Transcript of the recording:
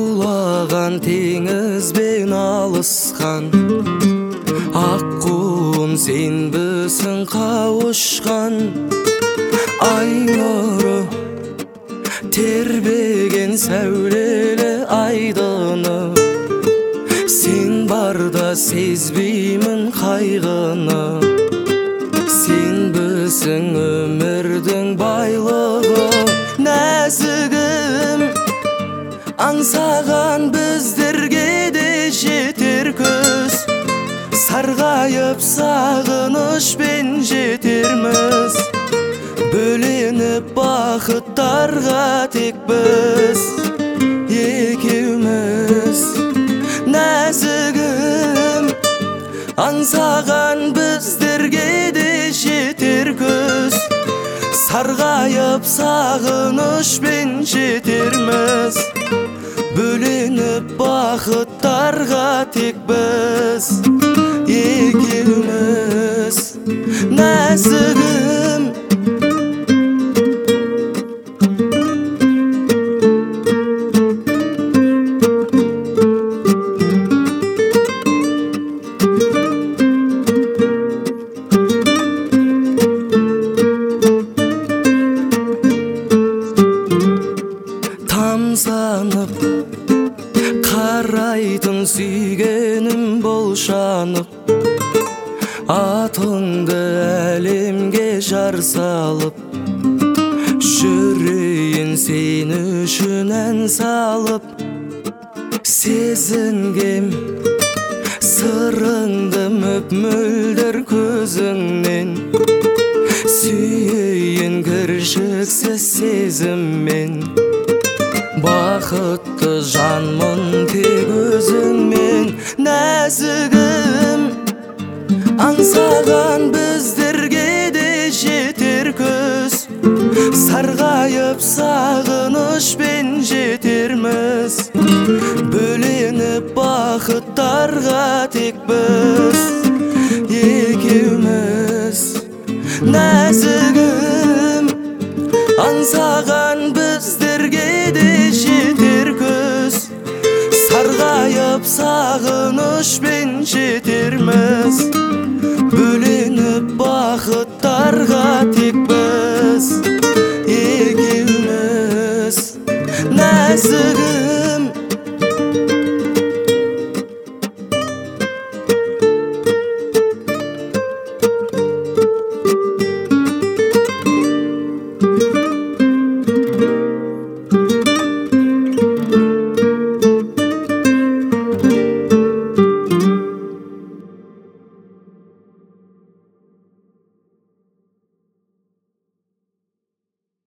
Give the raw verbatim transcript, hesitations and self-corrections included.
Шулаган теңізбен алысқан, аққуым сен бісің қауышқан. Ай нұры тербеген сәулелі айдыны, сен барда сезбеймін қайғыны. Сен бісің өмірдің байлығы, нәзігім аңсаған біздерге де жетер көз. Сарғайып сағынышпен жетерміз, бөленіп бақыттарға тек біз екеуміз. Нәзігім аңсаған біздерге де жетер көз. Сарғайып сағынышпен жетерміз, бөленіп бақыттарға тек біз екеуміз. Нәзігім тамсанып қарайтын сүйгенім болшанып, атыңды әлемге жар салып, жүрейін сен үшін ән салып. Сезінгем сырыңды мөп-мөлдір көзіңнен, сүйейін кіршіксіз сезіммен. Бақытты жанмын тек өзіңмен. Нәзігім аңсаған біздерге де жетер көз. Сарғайып сағынышпен жетерміз, бөленіп бақыттарға тек біз екеуміз. Нәзігім аңсаған біздерге де жетер көз. Сарғайып сағынышпен жетерміз, бөленіп бақыттарға тек біз екеуміз. Нәзігім